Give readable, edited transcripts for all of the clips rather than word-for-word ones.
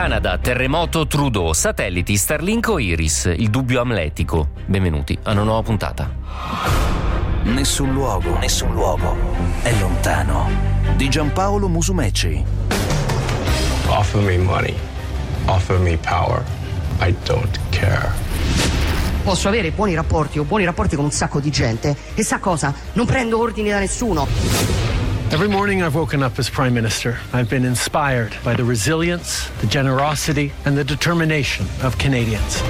Canada, terremoto Trudeau, satelliti, Starlink o Iris, il dubbio amletico. Benvenuti a una nuova puntata. Nessun luogo è lontano. Di Giampaolo Musumeci. Offer me money, offer me power, I don't care. Posso avere buoni rapporti con un sacco di gente e sa cosa? Non prendo ordini da nessuno. Every morning I've woken up as Prime Minister. I've been inspired by the resilience, the generosity, and the determination of Canadians.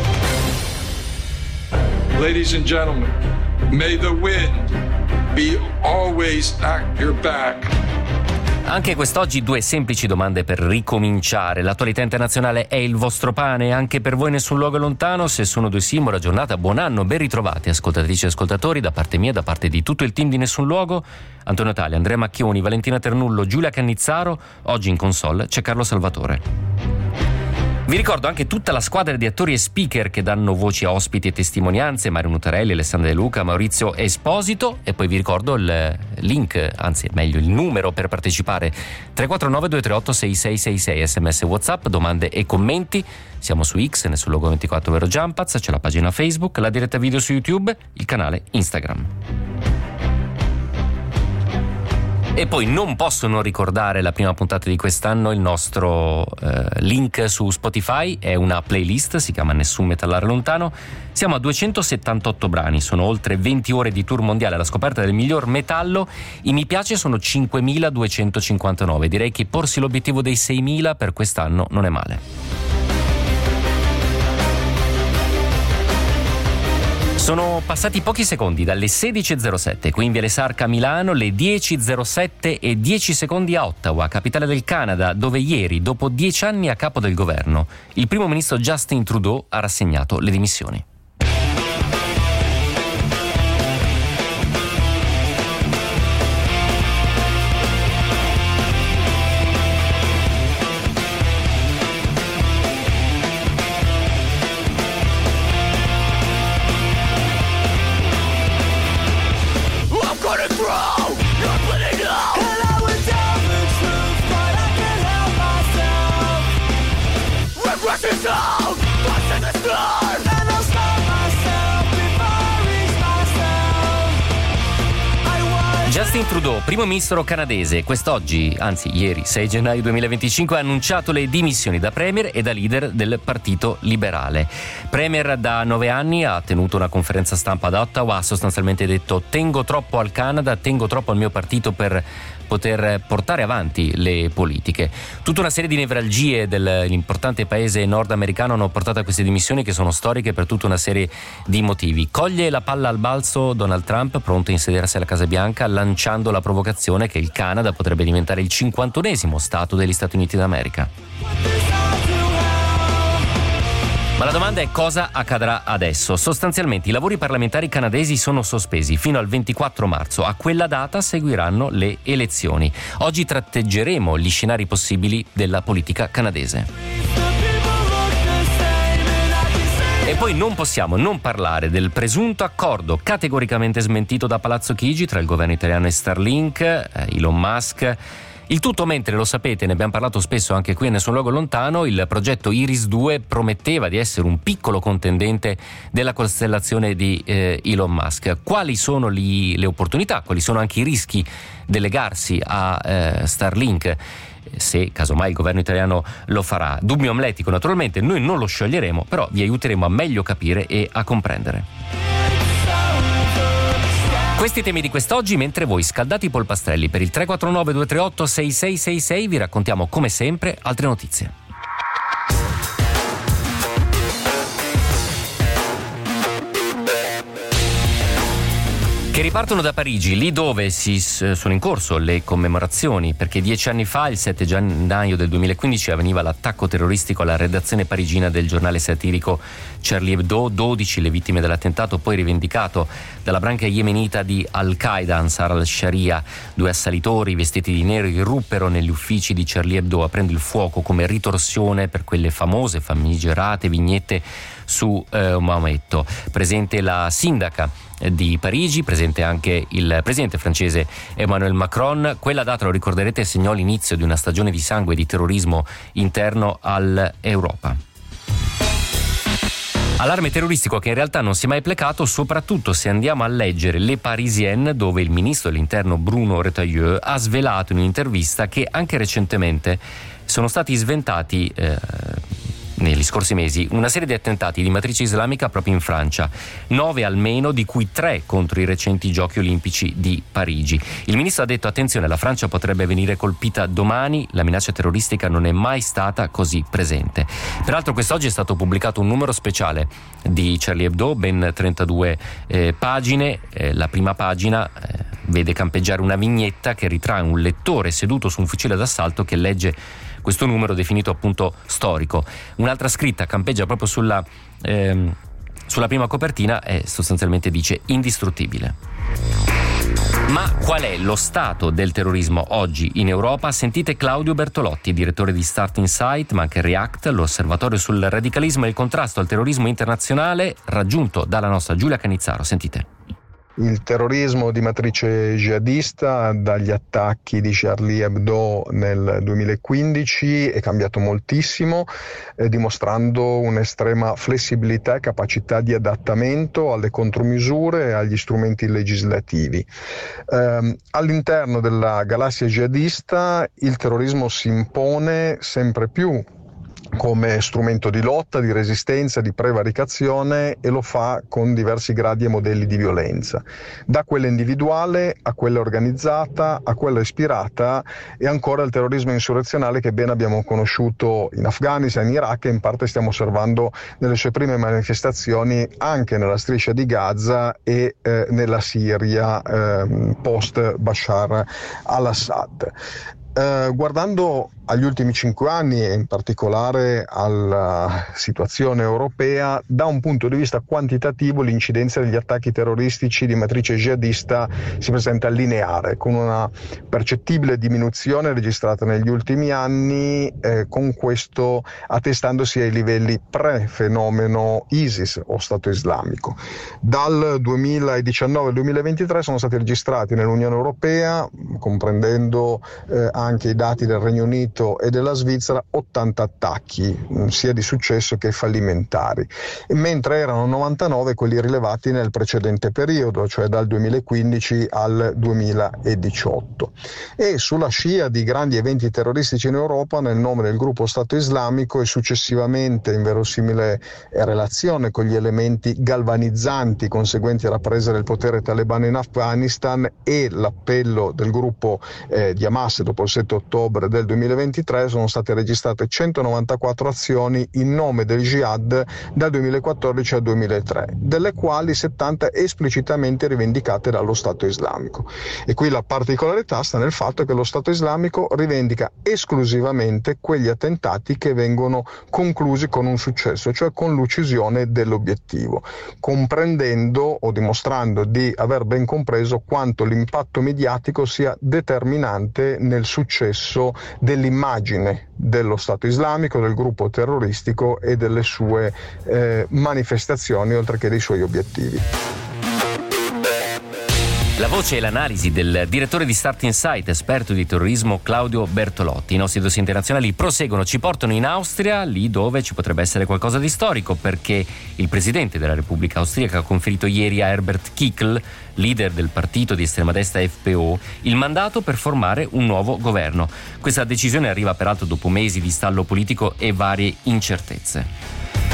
Ladies and gentlemen, may the wind be always at your back. Anche quest'oggi due semplici domande per ricominciare. L'attualità internazionale è il vostro pane? Anche per voi nessun luogo è lontano? Se sono due sì, buona giornata, buon anno, ben ritrovati ascoltatrici e ascoltatori, da parte mia, da parte di tutto il team di Nessun Luogo, Antonio Tali, Andrea Macchioni, Valentina Ternullo, Giulia Cannizzaro. Oggi in console c'è Carlo Salvatore. Vi ricordo anche tutta la squadra di attori e speaker che danno voci a ospiti e testimonianze: Mario Nutarelli, Alessandra De Luca, Maurizio Esposito. E poi vi ricordo il link, anzi meglio il numero per partecipare: 349 238 6666, sms WhatsApp, domande e commenti. Siamo su X, Nessun Luogo 24 vero Giampaz, c'è la pagina Facebook, la diretta video su YouTube, il canale Instagram. E poi non posso non ricordare la prima puntata di quest'anno, il nostro link su Spotify, è una playlist, si chiama Nessun Metallare Lontano. Siamo a 278 brani, sono oltre 20 ore di tour mondiale alla scoperta del miglior metallo. I mi piace sono 5.259, direi che porsi l'obiettivo dei 6.000 per quest'anno non è male. Sono passati pochi secondi dalle 16.07 qui in Viale Sarca a Milano, le 10.07 e 10 secondi a Ottawa, capitale del Canada, dove ieri, dopo 10 anni a capo del governo, il primo ministro Justin Trudeau ha rassegnato le dimissioni. Justin Trudeau, primo ministro canadese, quest'oggi, anzi ieri, 6 gennaio 2025, ha annunciato le dimissioni da premier e da leader del Partito Liberale. Premier da 9 anni, ha tenuto una conferenza stampa ad Ottawa, ha sostanzialmente detto: tengo troppo al Canada, tengo troppo al mio partito per poter portare avanti le politiche. Tutta una serie di nevralgie dell'importante paese nordamericano hanno portato a queste dimissioni, che sono storiche per tutta una serie di motivi. Coglie la palla al balzo Donald Trump, pronto a insedersi alla Casa Bianca, lanciando la provocazione che il Canada potrebbe diventare il 51esimo stato degli Stati Uniti d'America. Ma la domanda è: cosa accadrà adesso? Sostanzialmente i lavori parlamentari canadesi sono sospesi fino al 24 marzo. A quella data seguiranno le elezioni. Oggi tratteggeremo gli scenari possibili della politica canadese. E poi non possiamo non parlare del presunto accordo categoricamente smentito da Palazzo Chigi tra il governo italiano e Starlink, Elon Musk. Il tutto mentre, lo sapete, ne abbiamo parlato spesso anche qui a Nessun Luogo Lontano, il progetto Iris 2 prometteva di essere un piccolo contendente della costellazione di Elon Musk. Quali sono le opportunità, quali sono anche i rischi del legarsi a Starlink, se casomai il governo italiano lo farà? Dubbio amletico, naturalmente, noi non lo scioglieremo, però vi aiuteremo a meglio capire e a comprendere. Questi temi di quest'oggi, mentre voi scaldate i polpastrelli per il 349 238 6666 vi raccontiamo come sempre altre notizie. Che ripartono da Parigi, lì dove sono in corso le commemorazioni, perché 10 anni fa, il 7 gennaio del 2015, avveniva l'attacco terroristico alla redazione parigina del giornale satirico Charlie Hebdo. 12 le vittime dell'attentato, poi rivendicato dalla branca yemenita di Al-Qaeda, Ansar al-Sharia. 2 assalitori vestiti di nero irruppero negli uffici di Charlie Hebdo, aprendo il fuoco come ritorsione per quelle famose, famigerate vignette su Maometto. Presente la sindaca di Parigi, presente anche il presidente francese Emmanuel Macron. Quella data, lo ricorderete, segnò l'inizio di una stagione di sangue e di terrorismo interno all'Europa. Allarme terroristico che in realtà non si è mai placato, soprattutto se andiamo a leggere Le Parisien, dove il ministro dell'interno Bruno Retailleau ha svelato in un'intervista che anche recentemente sono stati sventati negli scorsi mesi una serie di attentati di matrice islamica proprio in Francia, 9 almeno, di cui 3 contro i recenti Giochi Olimpici di Parigi. Il ministro ha detto: attenzione, la Francia potrebbe venire colpita domani, la minaccia terroristica non è mai stata così presente. Peraltro quest'oggi è stato pubblicato un numero speciale di Charlie Hebdo, ben 32 pagine. La prima pagina vede campeggiare una vignetta che ritrae un lettore seduto su un fucile d'assalto che legge questo numero definito appunto storico. Un'altra scritta campeggia proprio sulla prima copertina e sostanzialmente dice indistruttibile. Ma qual è lo stato del terrorismo oggi in Europa? Sentite Claudio Bertolotti, direttore di Start Insight, ma anche React, l'osservatorio sul radicalismo e il contrasto al terrorismo internazionale, raggiunto dalla nostra Giulia Canizzaro. Sentite. Il terrorismo di matrice jihadista, dagli attacchi di Charlie Hebdo nel 2015, è cambiato moltissimo, dimostrando un'estrema flessibilità e capacità di adattamento alle contromisure e agli strumenti legislativi. All'interno della galassia jihadista il terrorismo si impone sempre più come strumento di lotta, di resistenza, di prevaricazione, e lo fa con diversi gradi e modelli di violenza, da quella individuale a quella organizzata, a quella ispirata, e ancora il terrorismo insurrezionale che ben abbiamo conosciuto in Afghanistan, in Iraq, e in parte stiamo osservando nelle sue prime manifestazioni anche nella striscia di Gaza e nella Siria post Bashar al-Assad. Guardando agli ultimi 5 anni e in particolare alla situazione europea, da un punto di vista quantitativo l'incidenza degli attacchi terroristici di matrice jihadista si presenta lineare, con una percettibile diminuzione registrata negli ultimi anni, con questo attestandosi ai livelli pre-fenomeno ISIS o Stato Islamico. Dal 2019 al 2023 sono stati registrati nell'Unione Europea, comprendendo anche i dati del Regno Unito e della Svizzera, 80 attacchi, sia di successo che fallimentari, mentre erano 99 quelli rilevati nel precedente periodo, cioè dal 2015 al 2018. E sulla scia di grandi eventi terroristici in Europa, nel nome del gruppo Stato Islamico, e successivamente in verosimile relazione con gli elementi galvanizzanti conseguenti alla presa del potere talebano in Afghanistan e l'appello del gruppo di Hamas dopo il 7 ottobre del 2023, sono state registrate 194 azioni in nome del jihad dal 2014 al 2003, delle quali 70 esplicitamente rivendicate dallo Stato Islamico. E qui la particolarità sta nel fatto che lo Stato Islamico rivendica esclusivamente quegli attentati che vengono conclusi con un successo, cioè con l'uccisione dell'obiettivo, comprendendo o dimostrando di aver ben compreso quanto l'impatto mediatico sia determinante nel successo dell'immagine dello Stato Islamico, del gruppo terroristico e delle sue manifestazioni, oltre che dei suoi obiettivi. La voce e l'analisi del direttore di Start Insight, esperto di terrorismo, Claudio Bertolotti. I nostri dossier internazionali proseguono, ci portano in Austria, lì dove ci potrebbe essere qualcosa di storico, perché il presidente della Repubblica Austriaca ha conferito ieri a Herbert Kickl, leader del partito di estrema destra FPO, il mandato per formare un nuovo governo. Questa decisione arriva peraltro dopo mesi di stallo politico e varie incertezze.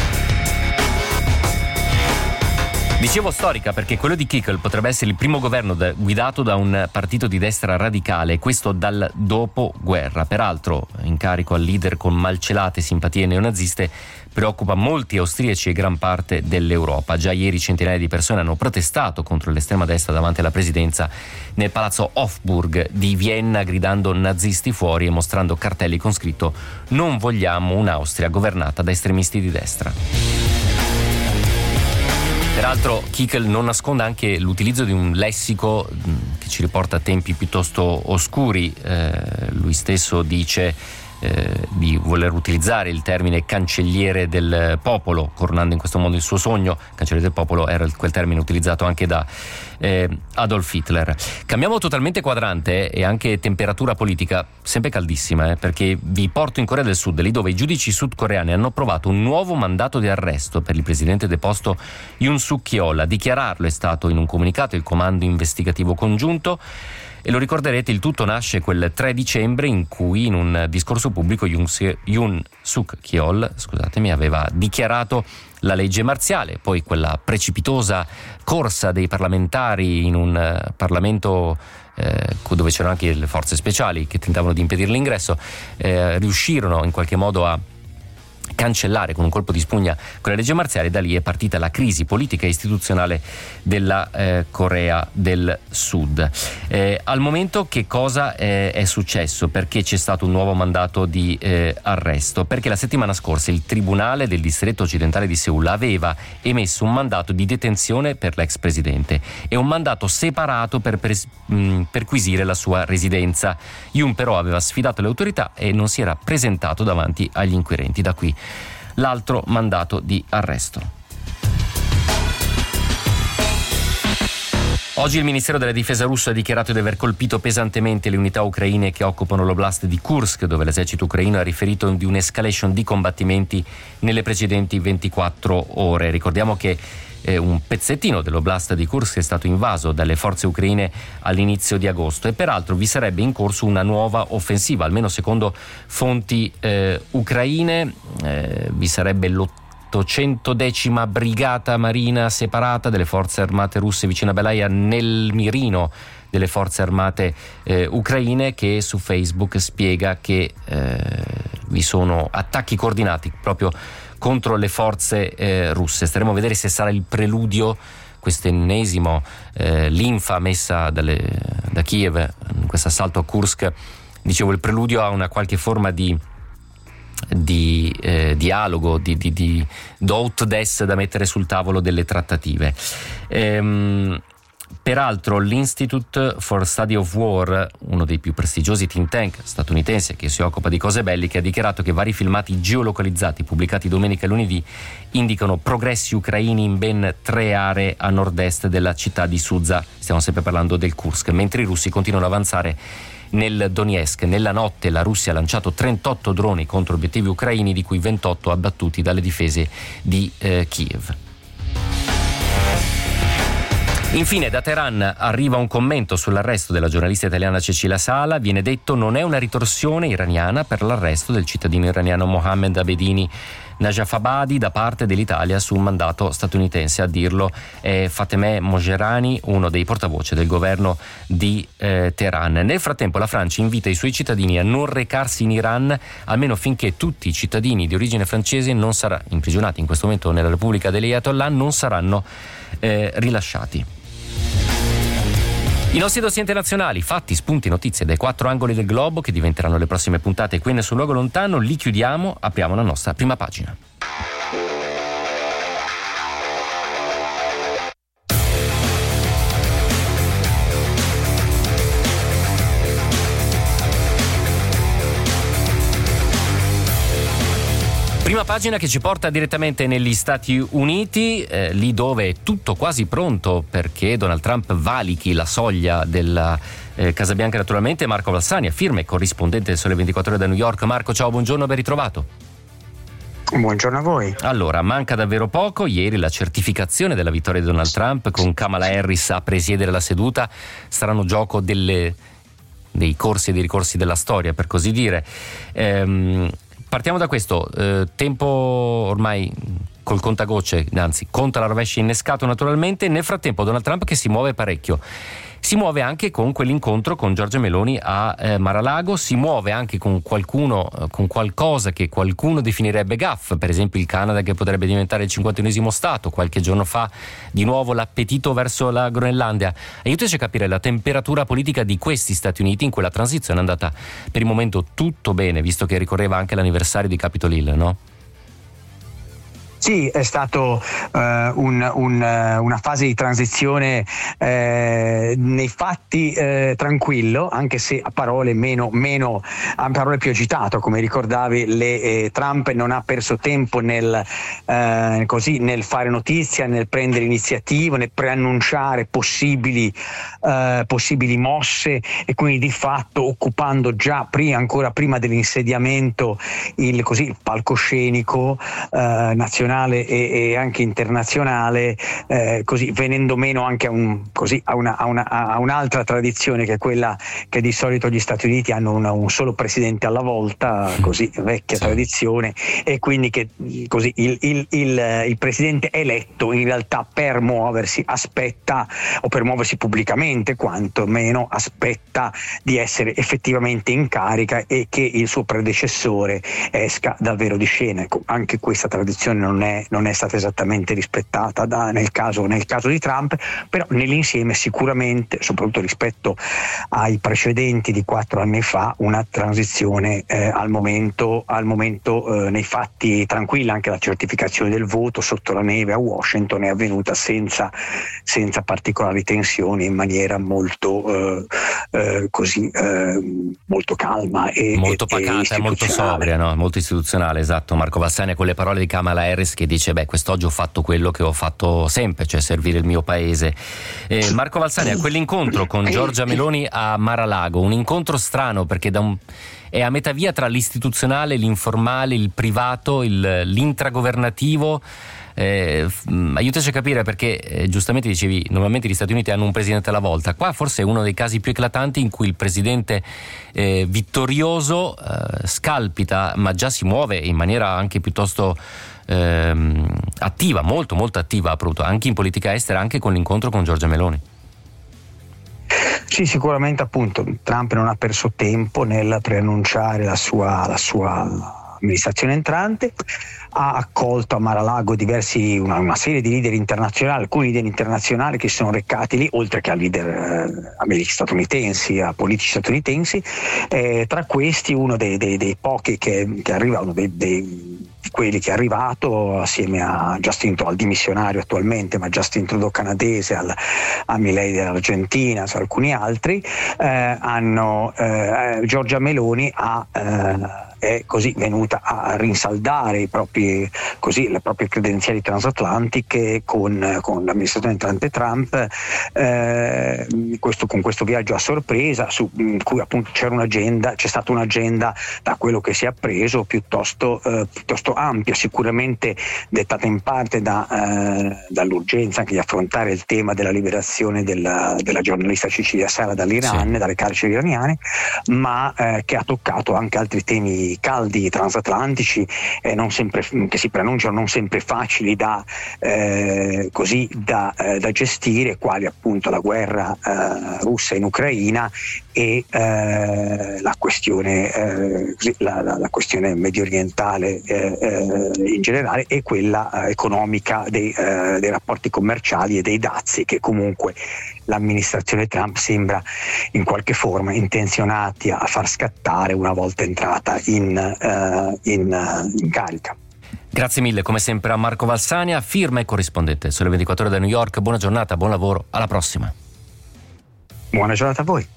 Dicevo storica perché quello di Kickl potrebbe essere il primo governo guidato da un partito di destra radicale, questo dal dopoguerra. Peraltro, in carico al leader con malcelate simpatie neonaziste, preoccupa molti austriaci e gran parte dell'Europa. Già ieri centinaia di persone hanno protestato contro l'estrema destra davanti alla presidenza nel palazzo Hofburg di Vienna, gridando nazisti fuori e mostrando cartelli con scritto «Non vogliamo un'Austria governata da estremisti di destra». Peraltro Kickl non nasconde anche l'utilizzo di un lessico che ci riporta a tempi piuttosto oscuri. Lui stesso dice di voler utilizzare il termine cancelliere del popolo, coronando in questo modo il suo sogno. Cancelliere del popolo era quel termine utilizzato anche da Adolf Hitler. Cambiamo totalmente quadrante e anche temperatura politica, sempre caldissima, perché vi porto in Corea del Sud, lì dove i giudici sudcoreani hanno approvato un nuovo mandato di arresto per il presidente deposto Yoon Suk Yeol. A dichiararlo è stato in un comunicato il comando investigativo congiunto. E lo ricorderete, il tutto nasce quel 3 dicembre in cui in un discorso pubblico Yoon Suk Yeol, aveva dichiarato la legge marziale, poi quella precipitosa corsa dei parlamentari in un Parlamento dove c'erano anche le forze speciali che tentavano di impedire l'ingresso, riuscirono in qualche modo a cancellare con un colpo di spugna quella legge marziale. Da lì è partita la crisi politica e istituzionale della Corea del Sud. Al momento che cosa è successo? Perché c'è stato un nuovo mandato di arresto? Perché la settimana scorsa il Tribunale del Distretto Occidentale di Seul aveva emesso un mandato di detenzione per l'ex presidente e un mandato separato per perquisire la sua residenza. Yoon però aveva sfidato le autorità e non si era presentato davanti agli inquirenti. Da qui l'altro mandato di arresto. Oggi il Ministero della Difesa russo ha dichiarato di aver colpito pesantemente le unità ucraine che occupano l'oblast di Kursk, dove l'esercito ucraino ha riferito di un'escalation di combattimenti nelle precedenti 24 ore. Ricordiamo che un pezzettino dell'oblast di Kursk è stato invaso dalle forze ucraine all'inizio di agosto e peraltro vi sarebbe in corso una nuova offensiva, almeno secondo fonti ucraine. Vi sarebbe l'810ª brigata marina separata delle forze armate russe vicino a Belaia nel mirino delle forze armate ucraine, che su Facebook spiega che vi sono attacchi coordinati proprio contro le forze russe. Staremo a vedere se sarà il preludio, quest'ennesimo linfa messa da Kiev in questo assalto a Kursk, dicevo, il preludio a una qualche forma di dialogo, di do des da mettere sul tavolo delle trattative. Peraltro l'Institute for Study of War, uno dei più prestigiosi think tank statunitense che si occupa di cose belliche, ha dichiarato che vari filmati geolocalizzati pubblicati domenica e lunedì indicano progressi ucraini in ben 3 aree a nord-est della città di Sudzha. Stiamo sempre parlando del Kursk, mentre i russi continuano ad avanzare nel Donetsk. Nella notte la Russia ha lanciato 38 droni contro obiettivi ucraini, di cui 28 abbattuti dalle difese di Kiev. Infine da Teheran arriva un commento sull'arresto della giornalista italiana Cecilia Sala. Viene detto: non è una ritorsione iraniana per l'arresto del cittadino iraniano Mohammed Abedini Najafabadi da parte dell'Italia su un mandato statunitense. A dirlo è Fatemeh Mogerani, uno dei portavoce del governo di Teheran. Nel frattempo la Francia invita i suoi cittadini a non recarsi in Iran almeno finché tutti i cittadini di origine francese non saranno imprigionati in questo momento nella Repubblica degli Ayatollah non saranno rilasciati. I nostri dossier internazionali, fatti, spunti, notizie dai 4 angoli del globo che diventeranno le prossime puntate qui nel Sul Luogo Lontano, li chiudiamo, apriamo la nostra prima pagina. Prima pagina che ci porta direttamente negli Stati Uniti, lì dove è tutto quasi pronto perché Donald Trump valichi la soglia della Casa Bianca naturalmente. Marco Valsania, firme corrispondente del Sole 24 Ore da New York. Marco, ciao, buongiorno, ben ritrovato. Buongiorno a voi. Allora, manca davvero poco. Ieri la certificazione della vittoria di Donald Trump con Kamala Harris a presiedere la seduta. Saranno gioco dei corsi e dei ricorsi della storia, per così dire. Partiamo da questo, tempo ormai col contagocce, anzi conta la rovescia innescato naturalmente. Nel frattempo Donald Trump che si muove parecchio, si muove anche con quell'incontro con Giorgia Meloni a Mar-a-Lago, si muove anche con qualcosa che qualcuno definirebbe gaffe, per esempio il Canada che potrebbe diventare il 51esimo stato, qualche giorno fa di nuovo l'appetito verso la Groenlandia. Aiutaci a capire la temperatura politica di questi Stati Uniti in cui la transizione è andata per il momento tutto bene, visto che ricorreva anche l'anniversario di Capitol Hill, no? Sì, è stato una fase di transizione nei fatti tranquillo, anche se a parole a parole più agitato, come ricordavi. Trump non ha perso tempo nel fare notizia, nel prendere iniziative, nel preannunciare possibili mosse, e quindi di fatto occupando già ancora prima dell'insediamento il palcoscenico nazionale e anche internazionale, così venendo meno anche a un'altra tradizione, che è quella che di solito gli Stati Uniti hanno un solo presidente alla volta, così vecchia tradizione, e quindi che così il presidente eletto in realtà per muoversi pubblicamente quantomeno aspetta di essere effettivamente in carica e che il suo predecessore esca davvero di scena. Ecco, anche questa tradizione non è stata esattamente rispettata nel caso di Trump, però nell'insieme sicuramente, soprattutto rispetto ai precedenti di 4 anni fa, una transizione al momento nei fatti tranquilla. Anche la certificazione del voto sotto la neve a Washington è avvenuta senza particolari tensioni, in maniera molto molto calma e molto pacata e molto sobria, no? Molto istituzionale, esatto. Marco Valsania, con le parole di Kamala Harris, che dice: quest'oggi ho fatto quello che ho fatto sempre, cioè servire il mio paese. Marco Valsania, quell'incontro con Giorgia Meloni a Mar-a-Lago, un incontro strano perché è a metà via tra l'istituzionale, l'informale, il privato, l'intragovernativo. Aiutaci a capire, perché giustamente dicevi, normalmente gli Stati Uniti hanno un presidente alla volta. Qua forse è uno dei casi più eclatanti in cui il presidente vittorioso scalpita, ma già si muove in maniera anche piuttosto attiva, molto molto attiva, anche in politica estera, anche con l'incontro con Giorgia Meloni. Sì, sicuramente, appunto, Trump non ha perso tempo nel preannunciare la sua amministrazione entrante. Ha accolto a Mar-a-Lago una serie di leader internazionali, alcuni leader internazionali che si sono recati lì, oltre che a leader statunitensi, a politici statunitensi. Tra questi uno dei pochi che arriva, uno di quelli che è arrivato assieme a al dimissionario attualmente, ma Justin Trudeau canadese, a Milei dell'Argentina, alcuni altri, Giorgia Meloni è così venuta a rinsaldare le proprie credenziali transatlantiche con l'amministrazione entrante Trump, con questo viaggio a sorpresa, in cui appunto c'è stata un'agenda, da quello che si è appreso, piuttosto ampia, sicuramente dettata in parte dall'urgenza anche di affrontare il tema della liberazione della giornalista Cecilia Sala dall'Iran, dalle carceri iraniane, ma che ha toccato anche altri temi caldi transatlantici, che si preannunciano non sempre facili da gestire, quali appunto la guerra russa in Ucraina e la questione medio orientale in generale, e quella economica dei rapporti commerciali e dei dazi, che comunque l'amministrazione Trump sembra in qualche forma intenzionati a far scattare una volta entrata in carica. Grazie mille, come sempre, a Marco Valsania, firma e corrispondente Sole 24 Ore da New York. Buona giornata, buon lavoro, alla prossima. Buona giornata a voi.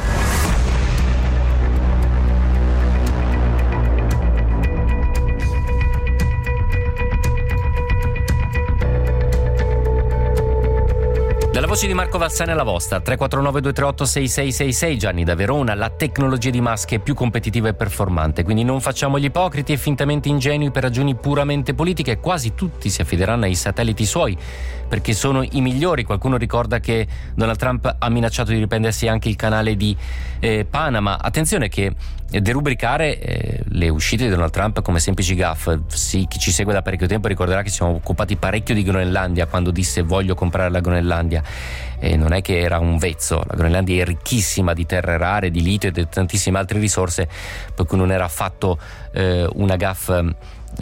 Dalla voce di Marco Valsania alla vostra, 349 238 6666. Gianni da Verona: la tecnologia di Musk è più competitiva e performante, quindi non facciamo gli ipocriti e fintamente ingenui per ragioni puramente politiche. Quasi tutti si affideranno ai satelliti suoi perché sono i migliori. Qualcuno ricorda che Donald Trump ha minacciato di riprendersi anche il canale di Panama. Attenzione che derubricare le uscite di Donald Trump come semplici gaffe, sì, chi ci segue da parecchio tempo ricorderà che ci siamo occupati parecchio di Groenlandia quando disse voglio comprare la Groenlandia, e non è che era un vezzo. La Groenlandia è ricchissima di terre rare, di litio e di tantissime altre risorse, per cui non era affatto una gaffe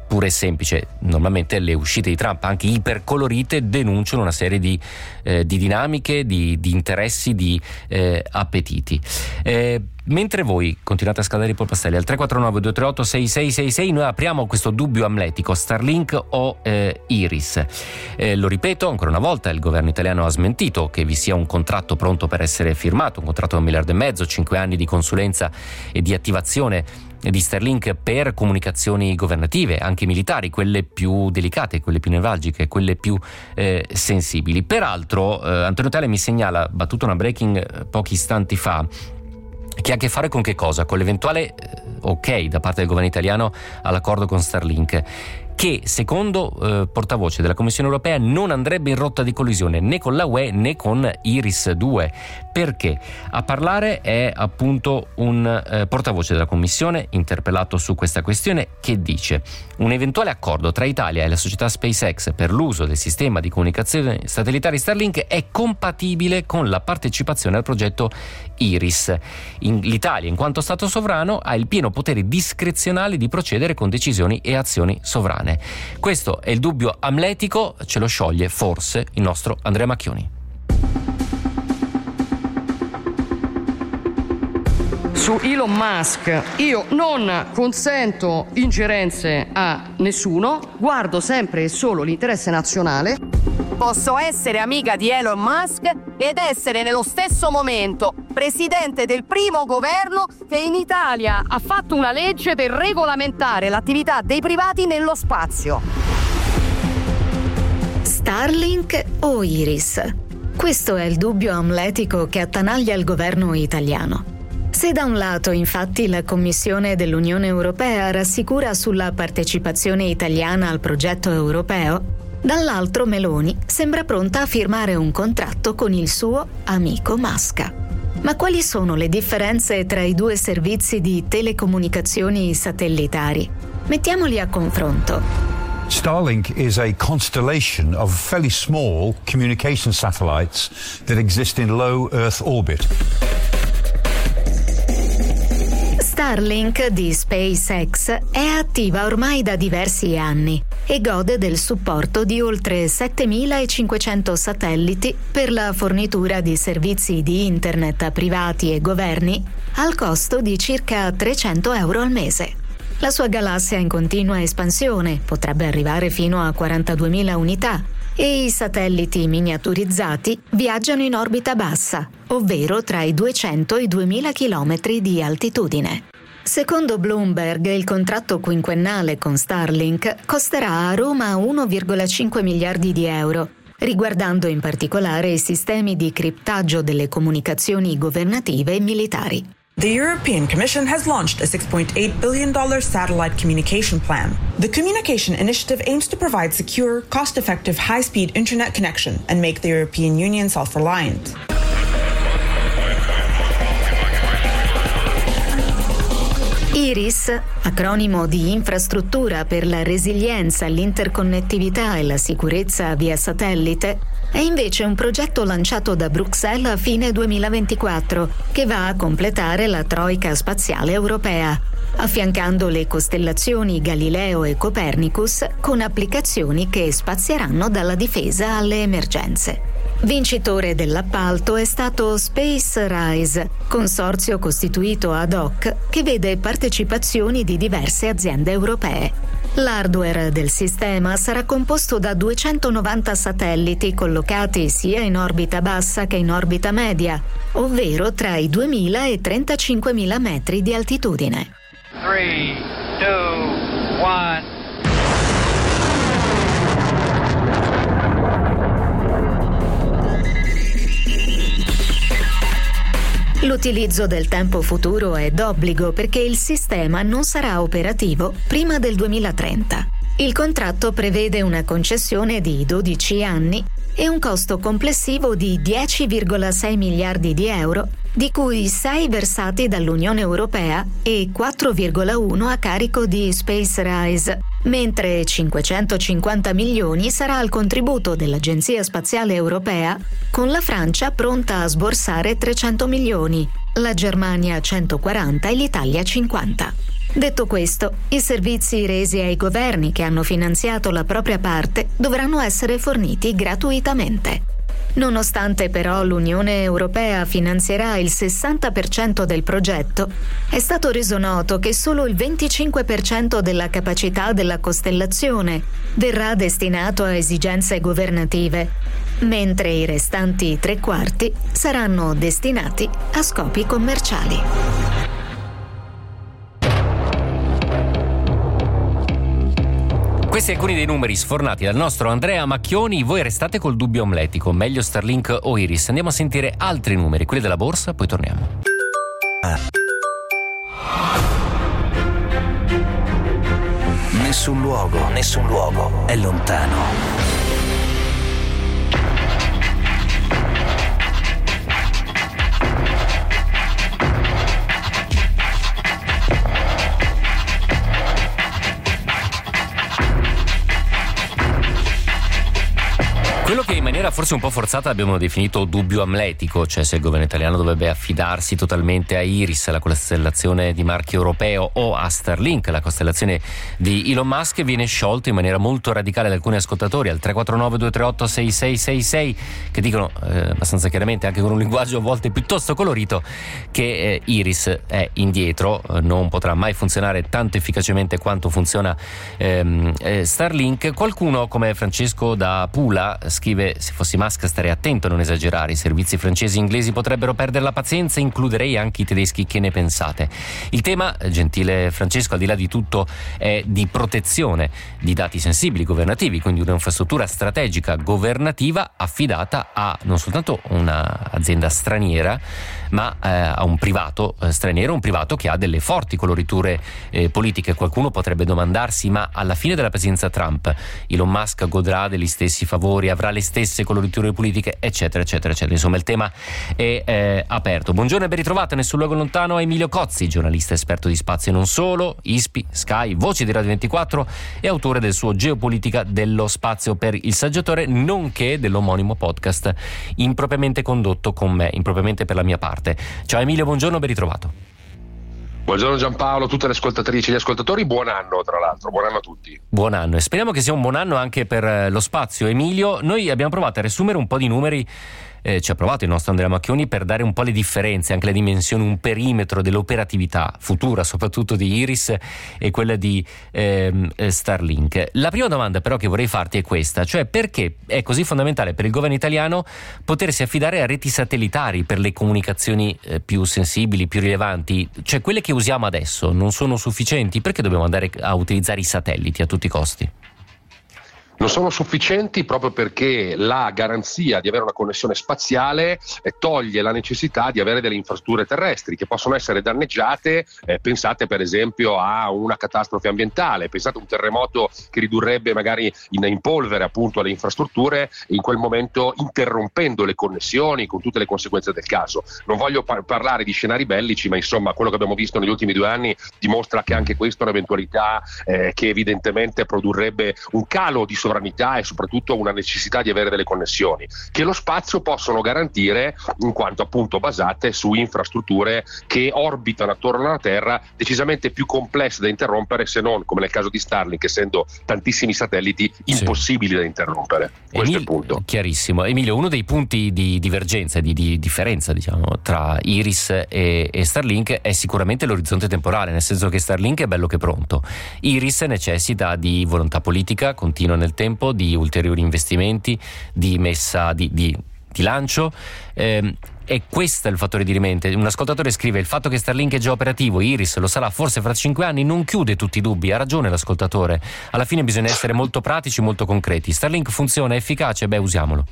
pura e semplice. Normalmente le uscite di Trump, anche ipercolorite, denunciano una serie di dinamiche, di interessi, di appetiti. Mentre voi continuate a scaldare i polpastrelli al 349-238-6666, noi apriamo questo dubbio amletico: Starlink o Iris? Lo ripeto ancora una volta, il governo italiano ha smentito che vi sia un contratto pronto per essere firmato, un contratto di $1,5 miliardi, 5 anni di consulenza e di attivazione di Starlink per comunicazioni governative, anche militari, quelle più delicate, quelle più nevralgiche, quelle più sensibili. Peraltro Antonio Tale mi segnala, battuto una breaking pochi istanti fa, che ha a che fare con che cosa? Con l'eventuale ok da parte del governo italiano all'accordo con Starlink, che secondo portavoce della Commissione europea non andrebbe in rotta di collisione né con la UE né con Iris 2. Perché? A parlare è appunto un portavoce della Commissione interpellato su questa questione, che dice: un eventuale accordo tra Italia e la società SpaceX per l'uso del sistema di comunicazione satellitare Starlink è compatibile con la partecipazione al progetto Iris. L'Italia, in quanto Stato sovrano, ha il pieno potere discrezionale di procedere con decisioni e azioni sovrane. Questo è il dubbio amletico, ce lo scioglie forse il nostro Andrea Macchioni. Su Elon Musk io non consento ingerenze a nessuno, guardo sempre e solo l'interesse nazionale. Posso essere amica di Elon Musk ed essere nello stesso momento presidente del primo governo che in Italia ha fatto una legge per regolamentare l'attività dei privati nello spazio. Starlink o Iris? Questo è il dubbio amletico che attanaglia il governo italiano. Se da un lato, infatti, la Commissione dell'Unione Europea rassicura sulla partecipazione italiana al progetto europeo, dall'altro Meloni sembra pronta a firmare un contratto con il suo amico Musk. Ma quali sono le differenze tra i due servizi di telecomunicazioni satellitari? Mettiamoli a confronto. Starlink is a constellation of fairly small communication satellites that exist in low Earth orbit. Starlink di SpaceX è attiva ormai da diversi anni e gode del supporto di oltre 7.500 satelliti per la fornitura di servizi di internet a privati e governi al costo di circa €300 al mese. La sua galassia è in continua espansione, potrebbe arrivare fino a 42.000 unità, e i satelliti miniaturizzati viaggiano in orbita bassa, ovvero tra i 200 e i 2.000 chilometri di altitudine. Secondo Bloomberg, il contratto quinquennale con Starlink costerà a Roma €1,5 miliardi, riguardando in particolare i sistemi di criptaggio delle comunicazioni governative e militari. The European Commission has launched a $6.8 billion satellite communication plan. The communication initiative aims to provide secure, cost-effective, high-speed internet connection and make the European Union self-reliant. Iris, acronimo di Infrastruttura per la resilienza, l'interconnettività e la sicurezza via satellite, è invece un progetto lanciato da Bruxelles a fine 2024 che va a completare la troica spaziale europea, affiancando le costellazioni Galileo e Copernicus con applicazioni che spazieranno dalla difesa alle emergenze. Vincitore dell'appalto è stato SpaceRISE, consorzio costituito ad hoc che vede partecipazioni di diverse aziende europee. L'hardware del sistema sarà composto da 290 satelliti collocati sia in orbita bassa che in orbita media, ovvero tra i 2.000 e i 35.000 metri di altitudine. 3, 2, 1. L'utilizzo del tempo futuro è d'obbligo perché il sistema non sarà operativo prima del 2030. Il contratto prevede una concessione di 12 anni e un costo complessivo di €10,6 miliardi, di cui 6 versati dall'Unione Europea e 4,1 a carico di SpaceRISE, mentre 550 milioni sarà il contributo dell'Agenzia Spaziale Europea, con la Francia pronta a sborsare 300 milioni, la Germania 140 e l'Italia 50. Detto questo, i servizi resi ai governi che hanno finanziato la propria parte dovranno essere forniti gratuitamente. Nonostante però l'Unione Europea finanzierà il 60% del progetto, è stato reso noto che solo il 25% della capacità della costellazione verrà destinato a esigenze governative, mentre i restanti 3/4 saranno destinati a scopi commerciali. Questi alcuni dei numeri sfornati dal nostro Andrea Macchioni. Voi restate col dubbio omletico, meglio Starlink o Iris? Andiamo a sentire altri numeri, quelli della borsa, poi torniamo. Nessun luogo è lontano. Quello che in maniera forse un po' forzata abbiamo definito dubbio amletico, cioè se il governo italiano dovrebbe affidarsi totalmente a Iris, la costellazione di marchio europeo, o a Starlink, la costellazione di Elon Musk, viene sciolto in maniera molto radicale da alcuni ascoltatori al 349-238-6666, che dicono abbastanza chiaramente, anche con un linguaggio a volte piuttosto colorito, che Iris è indietro, non potrà mai funzionare tanto efficacemente quanto funziona Starlink. Qualcuno come Francesco da Pula scrive: se fossi Musk starei attento a non esagerare, i servizi francesi e inglesi potrebbero perdere la pazienza, includerei anche i tedeschi, che ne pensate? Il tema, gentile Francesco, al di là di tutto è di protezione di dati sensibili governativi, quindi un'infrastruttura strategica governativa affidata a non soltanto un'azienda straniera, ma a un privato straniero, un privato che ha delle forti coloriture politiche. Qualcuno potrebbe domandarsi: ma alla fine della presidenza Trump Elon Musk godrà degli stessi favori, avrà le stesse coloriture politiche, eccetera eccetera eccetera. Insomma, il tema è aperto. Buongiorno e ben ritrovato Nessun luogo lontano a Emilio Cozzi, giornalista esperto di spazio e non solo, ISPI, Sky, Voci di Radio 24 e autore del suo Geopolitica dello spazio per Il Saggiatore, nonché dell'omonimo podcast impropriamente condotto con me, impropriamente per la mia parte. Ciao Emilio, buongiorno, ben ritrovato. Buongiorno Giampaolo, tutte le ascoltatrici e gli ascoltatori, buon anno tra l'altro, buon anno a tutti. Buon anno e speriamo che sia un buon anno anche per lo spazio. Emilio, noi abbiamo provato a riassumere un po' di numeri, ci ha provato il nostro Andrea Macchioni, per dare un po' le differenze, anche le dimensioni, un perimetro dell'operatività futura soprattutto di Iris e quella di Starlink. La prima domanda però che vorrei farti è questa, cioè perché è così fondamentale per il governo italiano potersi affidare a reti satellitari per le comunicazioni più sensibili, più rilevanti? Cioè quelle che usiamo adesso non sono sufficienti? Perché dobbiamo andare a utilizzare i satelliti a tutti i costi? Non sono sufficienti proprio perché la garanzia di avere una connessione spaziale toglie la necessità di avere delle infrastrutture terrestri che possono essere danneggiate. Pensate per esempio a una catastrofe ambientale, pensate a un terremoto che ridurrebbe magari in polvere appunto le infrastrutture, in quel momento interrompendo le connessioni con tutte le conseguenze del caso. Non voglio parlare di scenari bellici, ma insomma quello che abbiamo visto negli ultimi 2 anni dimostra che anche questa è un'eventualità che evidentemente produrrebbe un calo di sovranità e soprattutto una necessità di avere delle connessioni che lo spazio possono garantire, in quanto appunto basate su infrastrutture che orbitano attorno alla Terra, decisamente più complesse da interrompere, se non, come nel caso di Starlink, essendo tantissimi satelliti, impossibili da interrompere. Questo è il punto. Chiarissimo. Emilio, uno dei punti di divergenza, di differenza diciamo tra Iris e Starlink è sicuramente l'orizzonte temporale, nel senso che Starlink è bello che pronto, Iris necessita di volontà politica continua nel tempo, di ulteriori investimenti, di messa di lancio, e questo è il fattore dirimente. Un ascoltatore scrive: il fatto che Starlink è già operativo, Iris lo sarà forse fra 5 anni, non chiude tutti i dubbi. Ha ragione l'ascoltatore, alla fine bisogna essere molto pratici, molto concreti. Starlink funziona, è efficace, usiamolo.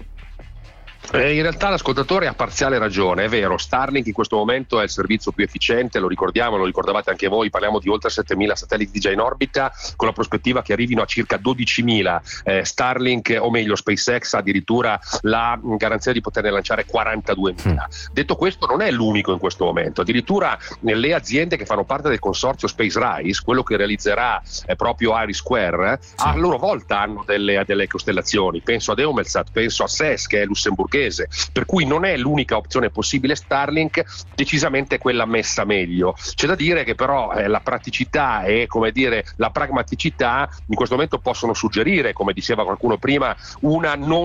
In realtà l'ascoltatore ha parziale ragione, è vero, Starlink in questo momento è il servizio più efficiente, lo ricordiamo, lo ricordavate anche voi, parliamo di oltre 7.000 satelliti già in orbita, con la prospettiva che arrivino a circa 12.000. Starlink, o meglio SpaceX, ha addirittura la garanzia di poterne lanciare 42.000. Detto questo, non è l'unico in questo momento, addirittura le aziende che fanno parte del consorzio SpaceRISE, quello che realizzerà proprio IRIS², a loro volta hanno delle costellazioni, penso ad Eumelsat, penso a SES che è lussemburghese, portoghese, per cui non è l'unica opzione possibile Starlink, decisamente quella messa meglio. C'è da dire che però la praticità e la pragmaticità in questo momento possono suggerire, come diceva qualcuno prima, un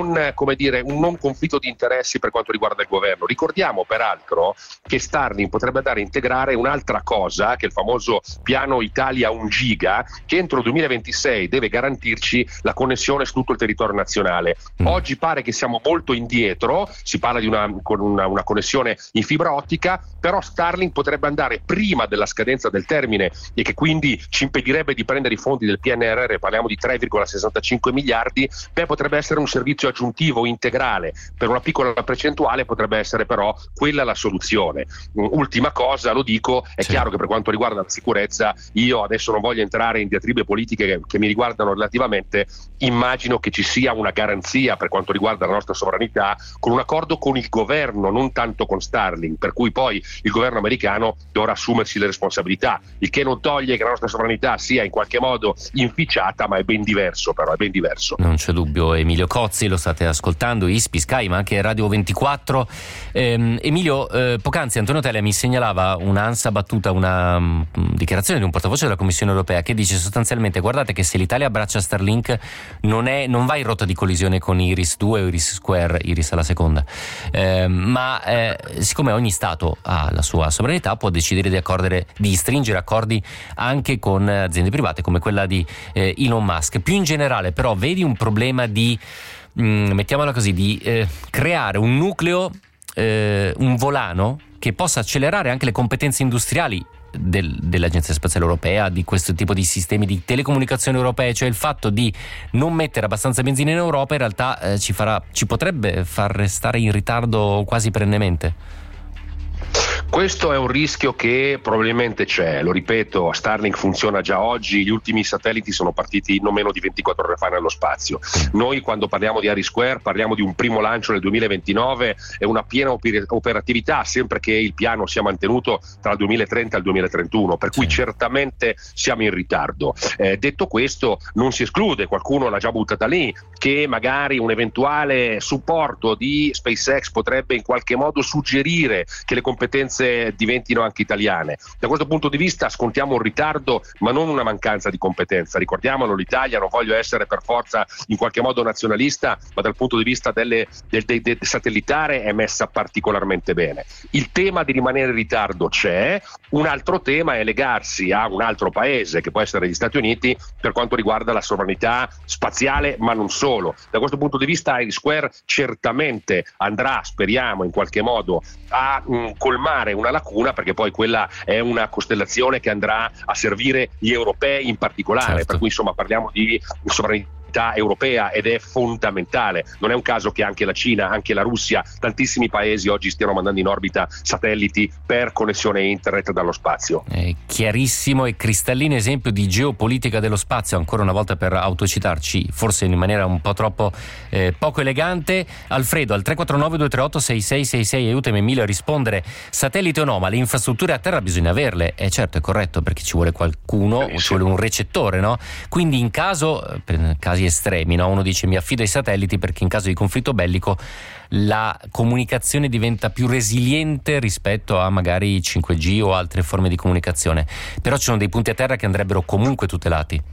non conflitto di interessi per quanto riguarda il governo. Ricordiamo peraltro che Starlink potrebbe andare a integrare un'altra cosa, che è il famoso piano Italia 1 giga, che entro il 2026 deve garantirci la connessione su tutto il territorio nazionale. Oggi pare che siamo molto indietro, si parla di una connessione in fibra ottica, però Starlink potrebbe andare prima della scadenza del termine e che quindi ci impedirebbe di prendere i fondi del PNRR, parliamo di 3,65 miliardi, potrebbe essere un servizio aggiuntivo integrale, per una piccola percentuale potrebbe essere però quella la soluzione. Ultima cosa, lo dico, è chiaro che per quanto riguarda la sicurezza, io adesso non voglio entrare in diatribe politiche che mi riguardano relativamente, immagino che ci sia una garanzia per quanto riguarda la nostra sovranità con un accordo con il governo, non tanto con Starlink, per cui poi il governo americano dovrà assumersi le responsabilità, il che non toglie che la nostra sovranità sia in qualche modo inficiata, ma è ben diverso, però è ben diverso. Non c'è dubbio. Emilio Cozzi, lo state ascoltando, ISPI, Sky, ma anche Radio 24. Emilio, poc'anzi Antonio Tella mi segnalava un'ansa battuta, una dichiarazione di un portavoce della Commissione Europea che dice sostanzialmente: guardate che se l'Italia abbraccia Starlink non va in rotta di collisione con Iris 2 o Iris Square, Iris alla seconda, ma siccome ogni Stato ha la sua sovranità, può decidere di stringere accordi anche con aziende private come quella di Elon Musk. Più in generale però vedi un problema di mettiamola così, di creare un nucleo, un volano che possa accelerare anche le competenze industriali dell'Agenzia Spaziale Europea, di questo tipo di sistemi di telecomunicazione europee, cioè il fatto di non mettere abbastanza benzina in Europa in realtà ci potrebbe far restare in ritardo quasi perennemente. Questo è un rischio che probabilmente c'è, lo ripeto, Starlink funziona già oggi, gli ultimi satelliti sono partiti non meno di 24 ore fa nello spazio. Noi quando parliamo di Iris Square parliamo di un primo lancio nel 2029 e una piena operatività, sempre che il piano sia mantenuto tra il 2030 e il 2031, per cui certamente siamo in ritardo. Detto questo, non si esclude, qualcuno l'ha già buttata lì, che magari un eventuale supporto di SpaceX potrebbe in qualche modo suggerire che le competenze diventino anche italiane. Da questo punto di vista scontiamo un ritardo, ma non una mancanza di competenza. Ricordiamolo, l'Italia, non voglio essere per forza in qualche modo nazionalista, ma dal punto di vista del satellitare è messa particolarmente bene. Il tema di rimanere in ritardo c'è, un altro tema è legarsi a un altro paese, che può essere gli Stati Uniti, per quanto riguarda la sovranità spaziale, ma non solo. Da questo punto di vista Iris Square certamente andrà, speriamo in qualche modo, a colmare una lacuna, perché poi quella è una costellazione che andrà a servire gli europei in particolare, per cui insomma parliamo di sovranità europea ed è fondamentale. Non è un caso che anche la Cina, anche la Russia, tantissimi paesi oggi stiano mandando in orbita satelliti per connessione internet dallo spazio. Chiarissimo e cristallino esempio di geopolitica dello spazio, ancora una volta per autocitarci, forse in maniera un po' troppo poco elegante. Alfredo al 349-238-6666, aiutami Emilio a rispondere: satellite o no, ma le infrastrutture a terra bisogna averle. Certo, è corretto, perché ci vuole qualcuno, ci vuole un recettore, no? Quindi in casi estremi, no? Uno dice mi affido ai satelliti perché in caso di conflitto bellico la comunicazione diventa più resiliente rispetto a magari 5G o altre forme di comunicazione, però ci sono dei punti a terra che andrebbero comunque tutelati.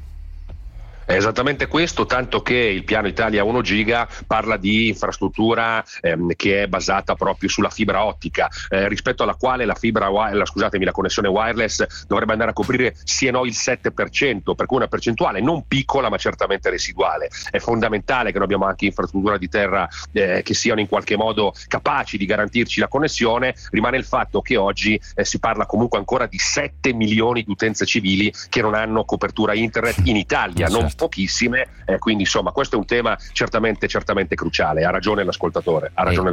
È esattamente questo, tanto che il piano Italia 1 giga parla di infrastruttura che è basata proprio sulla fibra ottica, rispetto alla quale la connessione wireless dovrebbe andare a coprire sì e no il 7%, per cui una percentuale non piccola ma certamente residuale. È fondamentale che noi abbiamo anche infrastruttura di terra che siano in qualche modo capaci di garantirci la connessione. Rimane il fatto che oggi si parla comunque ancora di 7 milioni di utenze civili che non hanno copertura internet in Italia, non pochissime, quindi insomma questo è un tema certamente cruciale. Ha ragione l'ascoltatore.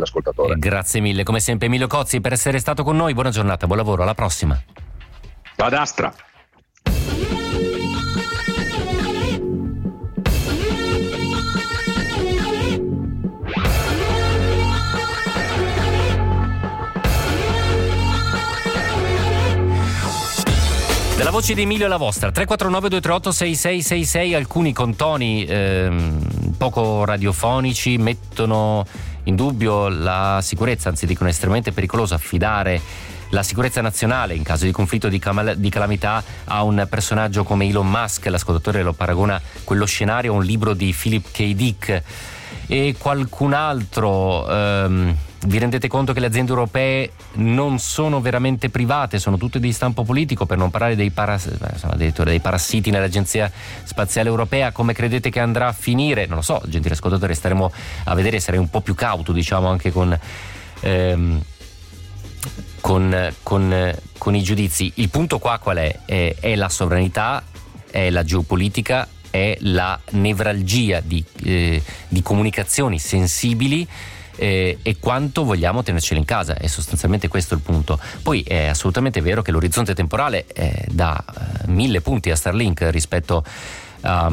Grazie mille come sempre Emilio Cozzi per essere stato con noi, buona giornata, buon lavoro, alla prossima. Ad Astra. Della voce di Emilio la vostra, 349-238-6666, alcuni con toni poco radiofonici mettono in dubbio la sicurezza, anzi dicono estremamente pericoloso affidare la sicurezza nazionale in caso di conflitto di calamità a un personaggio come Elon Musk. L'ascoltatore lo paragona quello scenario a un libro di Philip K. Dick. E qualcun altro, vi rendete conto che le aziende europee non sono veramente private, sono tutte di stampo politico, per non parlare addirittura dei parassiti nell'Agenzia Spaziale Europea. Come credete che andrà a finire? Non lo so, gentile ascoltatore, staremo a vedere. Sarei un po' più cauto, diciamo, anche con i giudizi. Il punto qua qual è? È la sovranità, è la geopolitica, è la nevralgia di comunicazioni sensibili e quanto vogliamo tenercele in casa. È sostanzialmente questo il punto. Poi è assolutamente vero che l'orizzonte temporale dà 1000 punti a Starlink rispetto a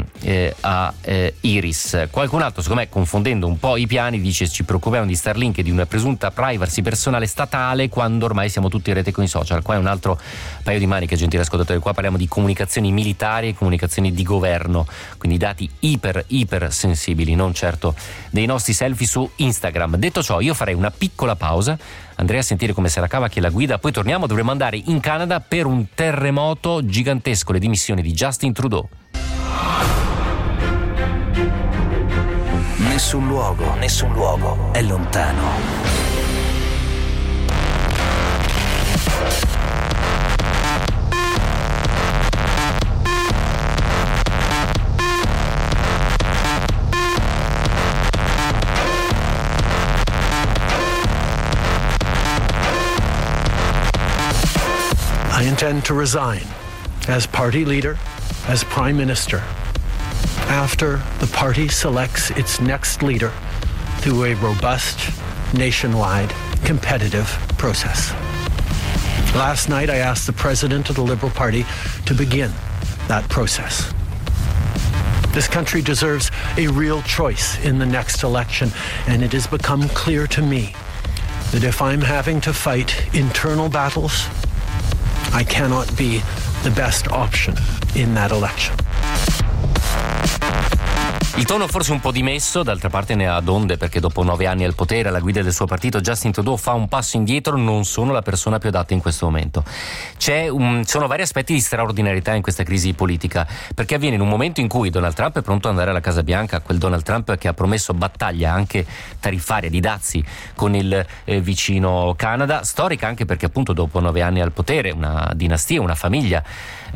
Iris. Qualcun altro, secondo me, confondendo un po' i piani, dice: ci preoccupiamo di Starlink e di una presunta privacy personale statale quando ormai siamo tutti in rete con i social. Qua è un altro paio di maniche, gentili ascoltatori. Qua parliamo di comunicazioni militari e comunicazioni di governo, quindi dati iper sensibili, non certo dei nostri selfie su Instagram. Detto ciò, io farei una piccola pausa, andrei a sentire come se la cava chi la guida, poi torniamo. Dovremo andare in Canada per un terremoto gigantesco, le dimissioni di Justin Trudeau. Nessun luogo è lontano. I intend to resign as party leader, as prime minister, after the party selects its next leader through a robust, nationwide, competitive process. Last night, I asked the president of the Liberal Party to begin that process. This country deserves a real choice in the next election, and it has become clear to me that if I'm having to fight internal battles, I cannot be the best option in that election. Il tono forse un po' dimesso, d'altra parte ne ha ad onde, perché dopo 9 anni al potere alla guida del suo partito Justin Trudeau fa un passo indietro. Non sono la persona più adatta in questo momento. Sono vari aspetti di straordinarietà in questa crisi politica, perché avviene in un momento in cui Donald Trump è pronto ad andare alla Casa Bianca, quel Donald Trump che ha promesso battaglia anche tariffaria di dazi con il vicino Canada, storica anche perché appunto dopo 9 anni al potere una dinastia, una famiglia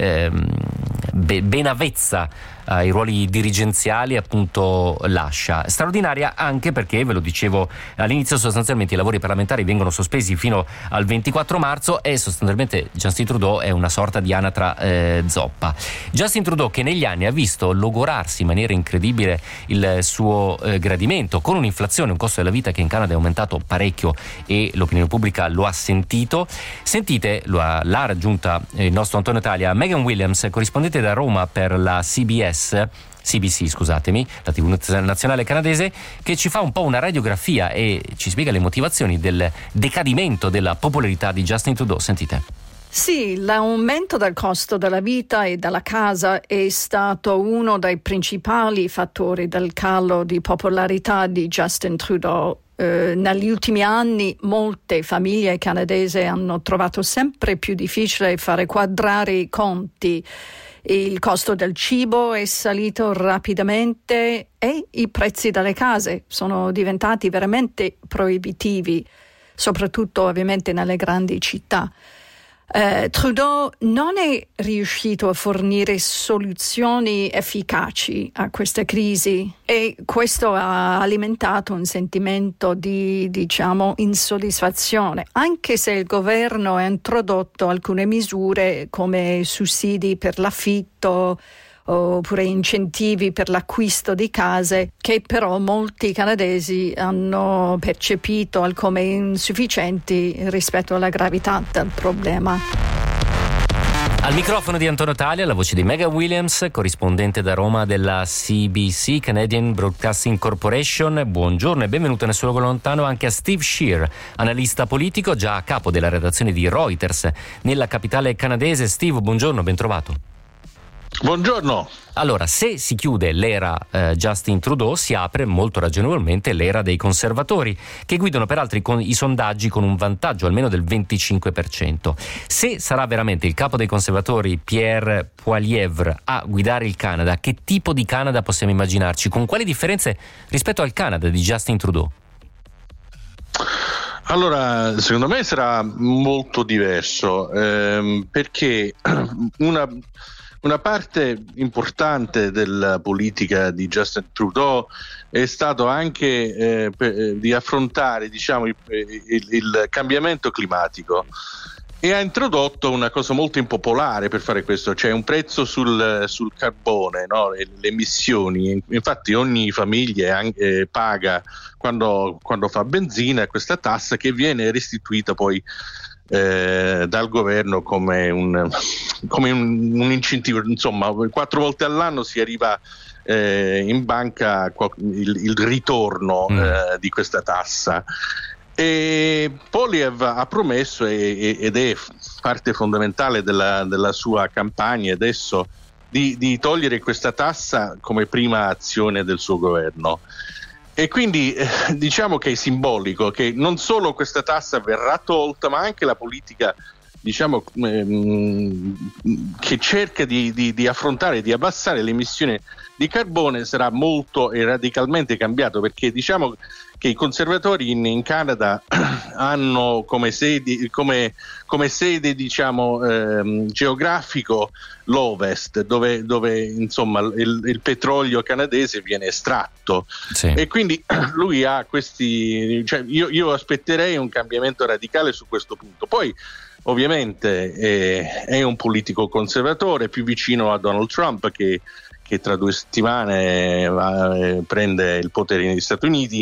ben avvezza ai ruoli dirigenziali appunto lascia. Straordinaria anche perché, ve lo dicevo all'inizio, sostanzialmente i lavori parlamentari vengono sospesi fino al 24 marzo e sostanzialmente Justin Trudeau è una sorta di anatra zoppa. Justin Trudeau che negli anni ha visto logorarsi in maniera incredibile il suo gradimento, con un'inflazione, un costo della vita che in Canada è aumentato parecchio e l'opinione pubblica lo ha sentito. Sentite, l'ha raggiunta il nostro Antonio Talia, Megan Williams, corrispondente da Roma per la CBC, scusatemi, la TV nazionale canadese, che ci fa un po' una radiografia e ci spiega le motivazioni del decadimento della popolarità di Justin Trudeau. Sentite. Sì, l'aumento del costo della vita e della casa è stato uno dei principali fattori del calo di popolarità di Justin Trudeau. Negli ultimi anni molte famiglie canadesi hanno trovato sempre più difficile fare quadrare i conti. Il costo del cibo è salito rapidamente e i prezzi delle case sono diventati veramente proibitivi, soprattutto ovviamente nelle grandi città. Trudeau non è riuscito a fornire soluzioni efficaci a questa crisi e questo ha alimentato un sentimento di, insoddisfazione, anche se il governo ha introdotto alcune misure come sussidi per l'affitto oppure incentivi per l'acquisto di case, che però molti canadesi hanno percepito come insufficienti rispetto alla gravità del problema. Al microfono di Antonio Talia, la voce di Megan Williams, corrispondente da Roma della CBC, Canadian Broadcasting Corporation. Buongiorno e benvenuto nel suo luogo lontano anche a Steve Scheer, analista politico, già a capo della redazione di Reuters nella capitale canadese. Steve, buongiorno, ben trovato. Buongiorno. Allora, se si chiude l'era Justin Trudeau, si apre molto ragionevolmente l'era dei conservatori, che guidano peraltro i sondaggi con un vantaggio almeno del 25%. Se sarà veramente il capo dei conservatori, Pierre Poilievre, a guidare il Canada, che tipo di Canada possiamo immaginarci? Con quali differenze rispetto al Canada di Justin Trudeau? Allora, secondo me sarà molto diverso, perché una parte importante della politica di Justin Trudeau è stato anche di affrontare, diciamo, il cambiamento climatico, e ha introdotto una cosa molto impopolare per fare questo, cioè un prezzo sul carbone, no? Le emissioni. Infatti ogni famiglia paga quando fa benzina questa tassa, che viene restituita poi dal governo come un incentivo. Insomma, 4 volte all'anno si arriva in banca il ritorno di questa tassa. E Poilievre ha promesso, ed è parte fondamentale della sua campagna adesso, di togliere questa tassa come prima azione del suo governo. E quindi diciamo che è simbolico che non solo questa tassa verrà tolta, ma anche la politica, diciamo, che cerca di affrontare, di abbassare le emissioni di carbone sarà molto e radicalmente cambiato, perché diciamo che i conservatori in Canada hanno come sede diciamo geografico l'Ovest, dove insomma il petrolio canadese viene estratto, sì. E quindi lui ha questi, cioè io aspetterei un cambiamento radicale su questo punto. Poi ovviamente è un politico conservatore, più vicino a Donald Trump, che tra 2 settimane prende il potere negli Stati Uniti.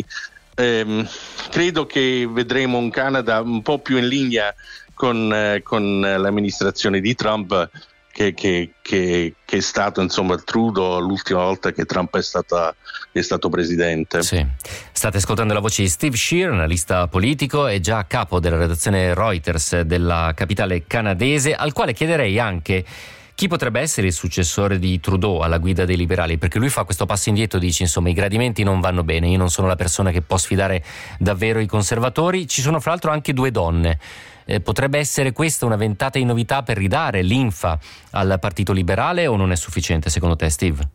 Credo che vedremo un Canada un po' più in linea con l'amministrazione di Trump, che è stato, insomma, Trudeau l'ultima volta che Trump è stato presidente. Sì. State ascoltando la voce di Steve Scheer, analista politico e già capo della redazione Reuters della capitale canadese, al quale chiederei anche chi potrebbe essere il successore di Trudeau alla guida dei liberali, perché lui fa questo passo indietro, dice insomma i gradimenti non vanno bene, io non sono la persona che può sfidare davvero i conservatori. Ci sono fra l'altro anche 2 donne. Potrebbe essere questa una ventata di novità per ridare linfa al partito liberale, o non è sufficiente secondo te, Steve?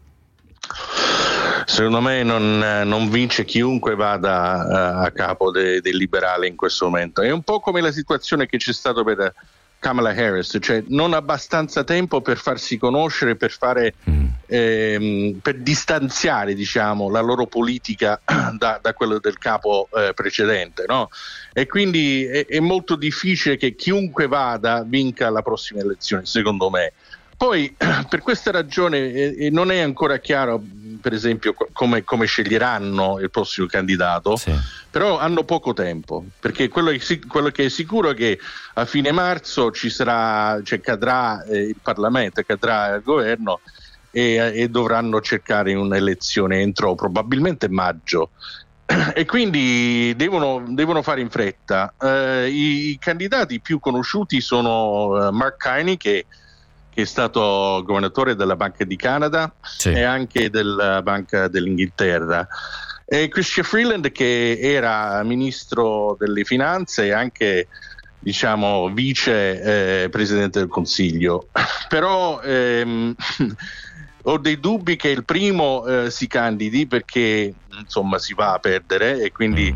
Secondo me non vince chiunque vada a capo dei liberali in questo momento. È un po' come la situazione che c'è stata per Kamala Harris, cioè non abbastanza tempo per farsi conoscere, per fare per distanziare, diciamo, la loro politica da quello del capo precedente, no? E quindi è molto difficile che chiunque vada vinca la prossima elezione, secondo me. Poi per questa ragione non è ancora chiaro, per esempio, come sceglieranno il prossimo candidato, sì. Però hanno poco tempo, perché quello che è sicuro è che a fine marzo cadrà il Parlamento, cadrà il governo e dovranno cercare un'elezione entro probabilmente maggio. E quindi devono fare in fretta. I candidati più conosciuti sono Mark Carney, che è stato governatore della Banca di Canada, sì. E anche della Banca dell'Inghilterra, e Chrystia Freeland, che era ministro delle finanze e anche, diciamo, vice presidente del Consiglio. Però ho dei dubbi che il primo si candidi, perché insomma si va a perdere, e quindi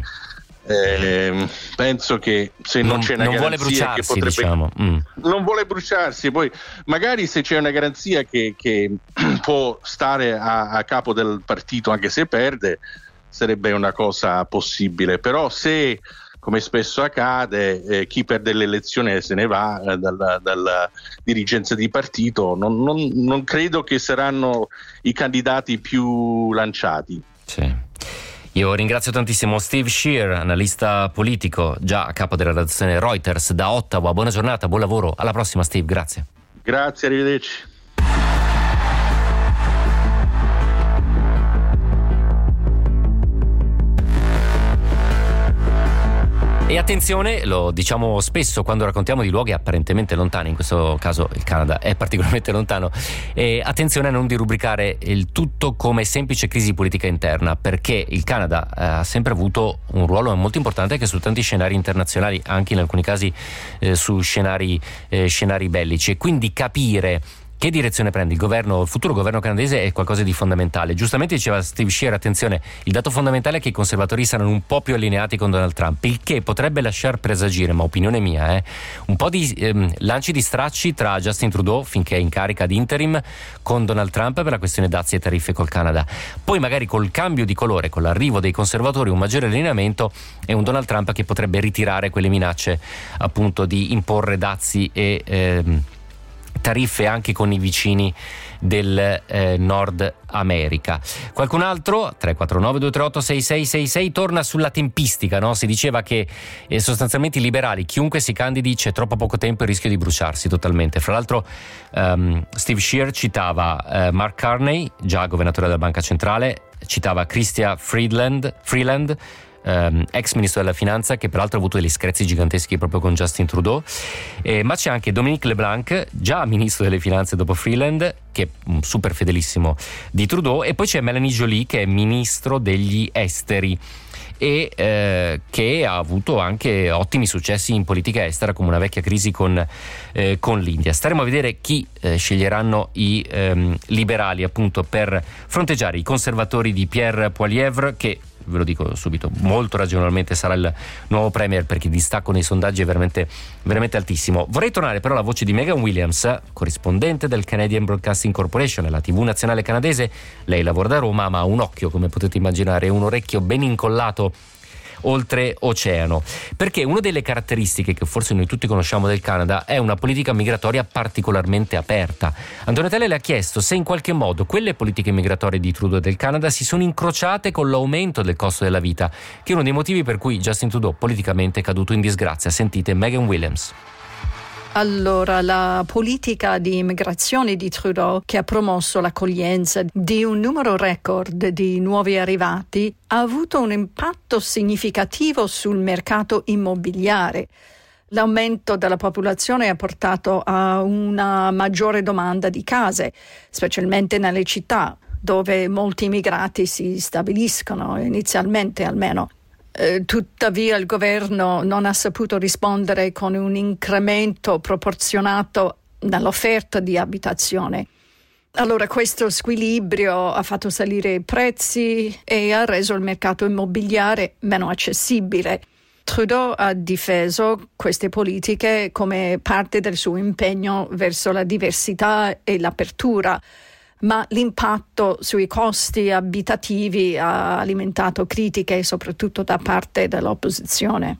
penso che se non c'è una garanzia, non vuole bruciarsi, che potrebbe, diciamo. Non vuole bruciarsi. Poi magari se c'è una garanzia che può stare a capo del partito anche se perde, sarebbe una cosa possibile. Però se, come spesso accade, chi perde l'elezione se ne va dalla dirigenza di partito, non credo che saranno i candidati più lanciati. Sì. Io ringrazio tantissimo Steve Scheer, analista politico, già a capo della redazione Reuters da Ottawa. Buona giornata, buon lavoro. Alla prossima, Steve. Grazie. Grazie, arrivederci. E attenzione, lo diciamo spesso quando raccontiamo di luoghi apparentemente lontani, in questo caso il Canada è particolarmente lontano, e attenzione a non derubricare il tutto come semplice crisi politica interna, perché il Canada ha sempre avuto un ruolo molto importante anche su tanti scenari internazionali, anche in alcuni casi su scenari bellici, e quindi capire che direzione prende il futuro governo canadese è qualcosa di fondamentale. Giustamente diceva Steve Scheer, attenzione, il dato fondamentale è che i conservatori saranno un po' più allineati con Donald Trump, il che potrebbe lasciar presagire, ma opinione mia, un po' di lanci di stracci tra Justin Trudeau, finché è in carica di interim, con Donald Trump per la questione dazi e tariffe col Canada. Poi magari col cambio di colore, con l'arrivo dei conservatori, un maggiore allineamento e un Donald Trump che potrebbe ritirare quelle minacce appunto di imporre dazi e tariffe anche con i vicini del Nord America. Qualcun altro? 349-238-6666 torna sulla tempistica, no? Si diceva che sostanzialmente i liberali, chiunque si candidi, c'è troppo poco tempo e il rischio di bruciarsi totalmente. Fra l'altro Steve Scheer citava Mark Carney, già governatore della Banca Centrale, citava Chrystia Freeland, ex ministro della finanza, che peraltro ha avuto degli screzi giganteschi proprio con Justin Trudeau, ma c'è anche Dominique LeBlanc, già ministro delle finanze dopo Freeland, che è un super fedelissimo di Trudeau, e poi c'è Melanie Joly, che è ministro degli esteri e che ha avuto anche ottimi successi in politica estera, come una vecchia crisi con l'India. Staremo a vedere chi sceglieranno i liberali appunto per fronteggiare i conservatori di Pierre Poilievre, che, ve lo dico subito, molto ragionevolmente sarà il nuovo premier, perché il distacco nei sondaggi è veramente, veramente altissimo. Vorrei tornare però alla voce di Megan Williams, corrispondente del Canadian Broadcasting Corporation, la TV nazionale canadese. Lei lavora da Roma, ma ha un occhio, come potete immaginare, un orecchio ben incollato oltre oceano, perché una delle caratteristiche che forse noi tutti conosciamo del Canada è una politica migratoria particolarmente aperta. Antonella le ha chiesto se in qualche modo quelle politiche migratorie di Trudeau e del Canada si sono incrociate con l'aumento del costo della vita, che è uno dei motivi per cui Justin Trudeau politicamente è caduto in disgrazia. Sentite Megan Williams. Allora, la politica di immigrazione di Trudeau, che ha promosso l'accoglienza di un numero record di nuovi arrivati, ha avuto un impatto significativo sul mercato immobiliare. L'aumento della popolazione ha portato a una maggiore domanda di case, specialmente nelle città, dove molti immigrati si stabiliscono, inizialmente almeno. Tuttavia il governo non ha saputo rispondere con un incremento proporzionato nell'offerta di abitazione. Allora questo squilibrio ha fatto salire i prezzi e ha reso il mercato immobiliare meno accessibile. Trudeau ha difeso queste politiche come parte del suo impegno verso la diversità e l'apertura, ma l'impatto sui costi abitativi ha alimentato critiche soprattutto da parte dell'opposizione.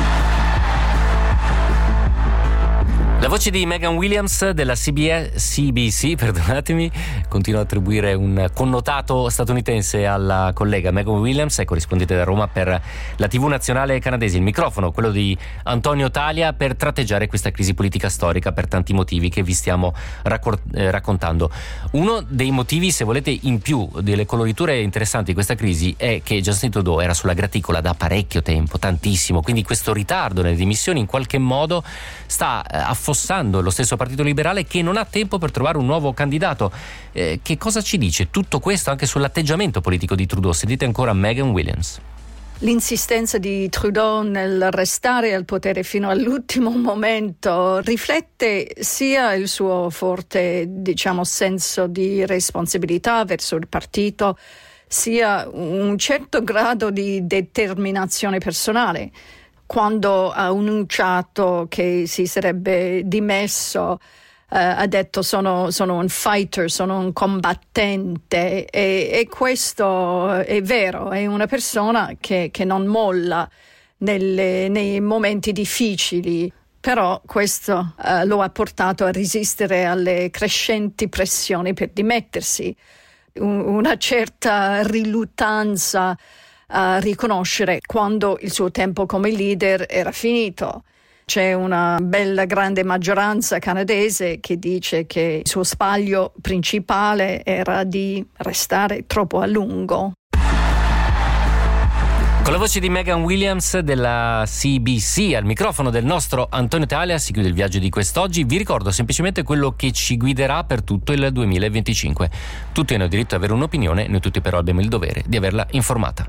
La voce di Megan Williams della CBC, perdonatemi, continua a attribuire un connotato statunitense alla collega. Megan Williams è corrispondente da Roma per la TV nazionale canadese. Il microfono, quello di Antonio Talia, per tratteggiare questa crisi politica storica per tanti motivi che vi stiamo raccontando. Uno dei motivi, se volete, in più, delle coloriture interessanti di questa crisi è che Justin Trudeau era sulla graticola da parecchio tempo, tantissimo, quindi questo ritardo nelle dimissioni in qualche modo sta affossando lo stesso Partito Liberale, che non ha tempo per trovare un nuovo candidato. Che cosa ci dice tutto questo anche sull'atteggiamento politico di Trudeau? Sentite ancora Megan Williams. L'insistenza di Trudeau nel restare al potere fino all'ultimo momento riflette sia il suo forte, senso di responsabilità verso il partito, sia un certo grado di determinazione personale. Quando ha annunciato che si sarebbe dimesso, ha detto sono un fighter, sono un combattente, e questo è vero, è una persona che non molla nei momenti difficili, però questo lo ha portato a resistere alle crescenti pressioni per dimettersi, una certa riluttanza a riconoscere quando il suo tempo come leader era finito. C'è una bella grande maggioranza canadese che dice che il suo sbaglio principale era di restare troppo a lungo. Con la voce di Megan Williams della CBC al microfono del nostro Antonio Talia si chiude il viaggio di quest'oggi. Vi ricordo semplicemente quello che ci guiderà per tutto il 2025. Tutti hanno diritto ad avere un'opinione, noi tutti però abbiamo il dovere di averla informata.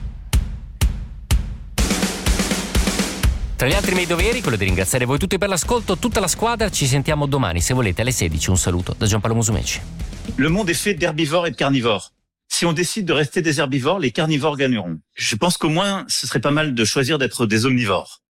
Tra gli altri miei doveri, quello di ringraziare voi tutti per l'ascolto, tutta la squadra. Ci sentiamo domani, se volete, alle 16. Un saluto da Giampaolo Musumeci. Le monde est fait d'herbivores et de carnivores. Si on décide de rester des herbivores, les carnivores gagneront. Je pense qu'au moins, ce serait pas mal de choisir d'être des omnivores.